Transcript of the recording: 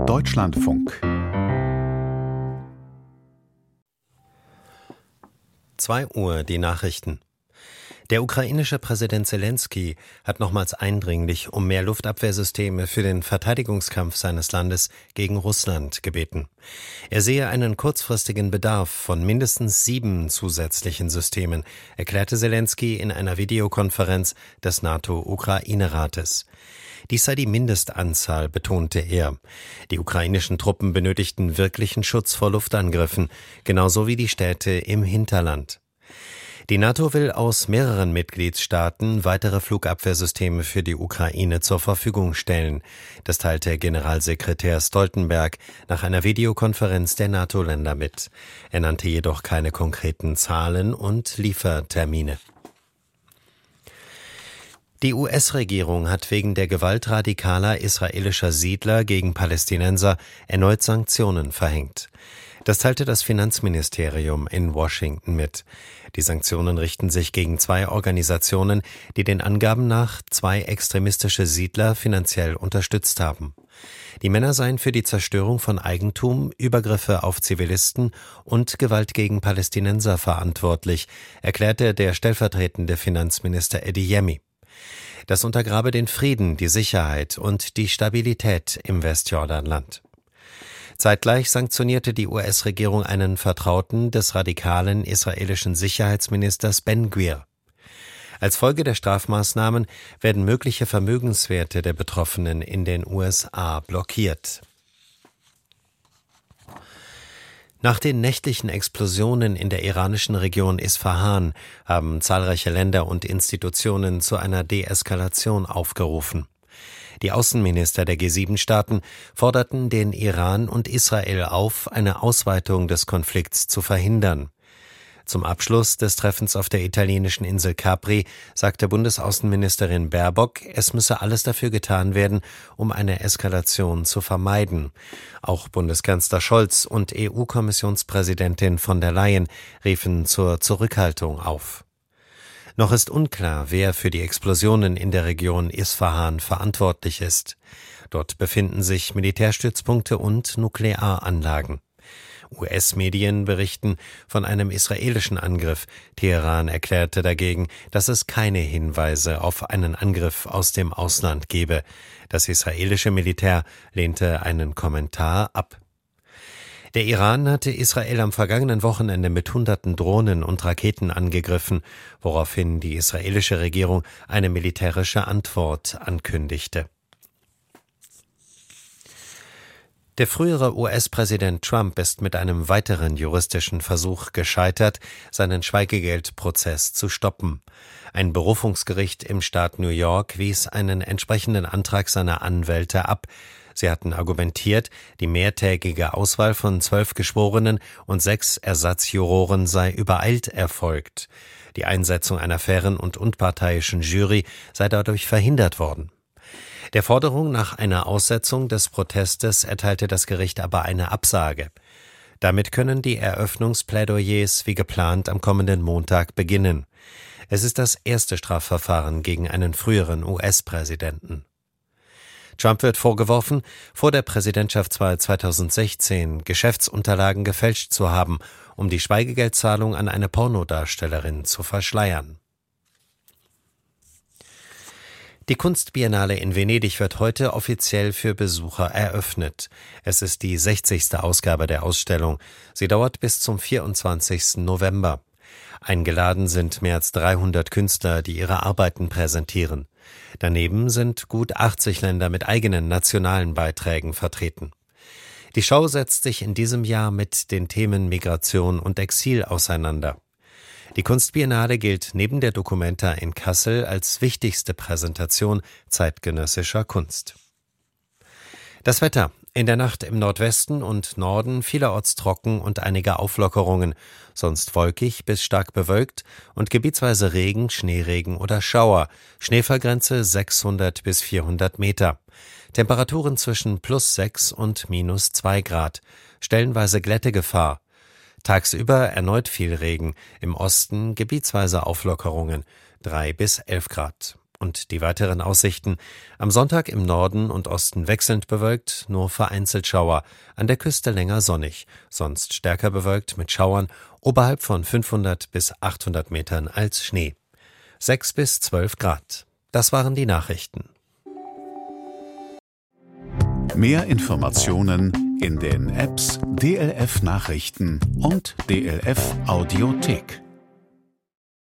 Deutschlandfunk 2 Uhr, die Nachrichten. Der ukrainische Präsident Selenskyj hat nochmals eindringlich um mehr Luftabwehrsysteme für den Verteidigungskampf seines Landes gegen Russland gebeten. Er sehe einen kurzfristigen Bedarf von mindestens 7 zusätzlichen Systemen, erklärte Selenskyj in einer Videokonferenz des NATO-Ukraine-Rates. Dies sei die Mindestanzahl, betonte er. Die ukrainischen Truppen benötigten wirklichen Schutz vor Luftangriffen, genauso wie die Städte im Hinterland. Die NATO will aus mehreren Mitgliedstaaten weitere Flugabwehrsysteme für die Ukraine zur Verfügung stellen. Das teilte Generalsekretär Stoltenberg nach einer Videokonferenz der NATO-Länder mit. Er nannte jedoch keine konkreten Zahlen und Liefertermine. Die US-Regierung hat wegen der Gewalt radikaler israelischer Siedler gegen Palästinenser erneut Sanktionen verhängt. Das teilte das Finanzministerium in Washington mit. Die Sanktionen richten sich gegen 2 Organisationen, die den Angaben nach 2 extremistische Siedler finanziell unterstützt haben. Die Männer seien für die Zerstörung von Eigentum, Übergriffe auf Zivilisten und Gewalt gegen Palästinenser verantwortlich, erklärte der stellvertretende Finanzminister Adeyemi. Das untergrabe den Frieden, die Sicherheit und die Stabilität im Westjordanland. Zeitgleich sanktionierte die US-Regierung einen Vertrauten des radikalen israelischen Sicherheitsministers Ben-Gvir. Als Folge der Strafmaßnahmen werden mögliche Vermögenswerte der Betroffenen in den USA blockiert. Nach den nächtlichen Explosionen in der iranischen Region Isfahan haben zahlreiche Länder und Institutionen zu einer Deeskalation aufgerufen. Die Außenminister der G7-Staaten forderten den Iran und Israel auf, eine Ausweitung des Konflikts zu verhindern. Zum Abschluss des Treffens auf der italienischen Insel Capri sagte Bundesaußenministerin Baerbock, es müsse alles dafür getan werden, um eine Eskalation zu vermeiden. Auch Bundeskanzler Scholz und EU-Kommissionspräsidentin von der Leyen riefen zur Zurückhaltung auf. Noch ist unklar, wer für die Explosionen in der Region Isfahan verantwortlich ist. Dort befinden sich Militärstützpunkte und Nuklearanlagen. US-Medien berichten von einem israelischen Angriff. Teheran erklärte dagegen, dass es keine Hinweise auf einen Angriff aus dem Ausland gebe. Das israelische Militär lehnte einen Kommentar ab. Der Iran hatte Israel am vergangenen Wochenende mit Hunderten Drohnen und Raketen angegriffen, woraufhin die israelische Regierung eine militärische Antwort ankündigte. Der frühere US-Präsident Trump ist mit einem weiteren juristischen Versuch gescheitert, seinen Schweigegeldprozess zu stoppen. Ein Berufungsgericht im Staat New York wies einen entsprechenden Antrag seiner Anwälte ab. Sie hatten argumentiert, die mehrtägige Auswahl von 12 Geschworenen und 6 Ersatzjuroren sei übereilt erfolgt. Die Einsetzung einer fairen und unparteiischen Jury sei dadurch verhindert worden. Der Forderung nach einer Aussetzung des Protestes erteilte das Gericht aber eine Absage. Damit können die Eröffnungsplädoyers wie geplant am kommenden Montag beginnen. Es ist das erste Strafverfahren gegen einen früheren US-Präsidenten. Trump wird vorgeworfen, vor der Präsidentschaftswahl 2016 Geschäftsunterlagen gefälscht zu haben, um die Schweigegeldzahlung an eine Pornodarstellerin zu verschleiern. Die Kunstbiennale in Venedig wird heute offiziell für Besucher eröffnet. Es ist die 60. Ausgabe der Ausstellung. Sie dauert bis zum 24. November. Eingeladen sind mehr als 300 Künstler, die ihre Arbeiten präsentieren. Daneben sind gut 80 Länder mit eigenen nationalen Beiträgen vertreten. Die Schau setzt sich in diesem Jahr mit den Themen Migration und Exil auseinander. Die Kunstbiennale gilt neben der Documenta in Kassel als wichtigste Präsentation zeitgenössischer Kunst. Das Wetter. In der Nacht im Nordwesten und Norden vielerorts trocken und einige Auflockerungen, sonst wolkig bis stark bewölkt und gebietsweise Regen, Schneeregen oder Schauer, Schneefallgrenze 600 bis 400 Meter. Temperaturen zwischen +6 und -2 Grad, stellenweise Glättegefahr. Tagsüber erneut viel Regen, im Osten gebietsweise Auflockerungen, 3 bis 11 Grad. Und die weiteren Aussichten: Am Sonntag im Norden und Osten wechselnd bewölkt, nur vereinzelt Schauer, an der Küste länger sonnig, sonst stärker bewölkt mit Schauern, oberhalb von 500 bis 800 Metern als Schnee. 6 bis 12 Grad. Das waren die Nachrichten. Mehr Informationen in den Apps DLF Nachrichten und DLF Audiothek.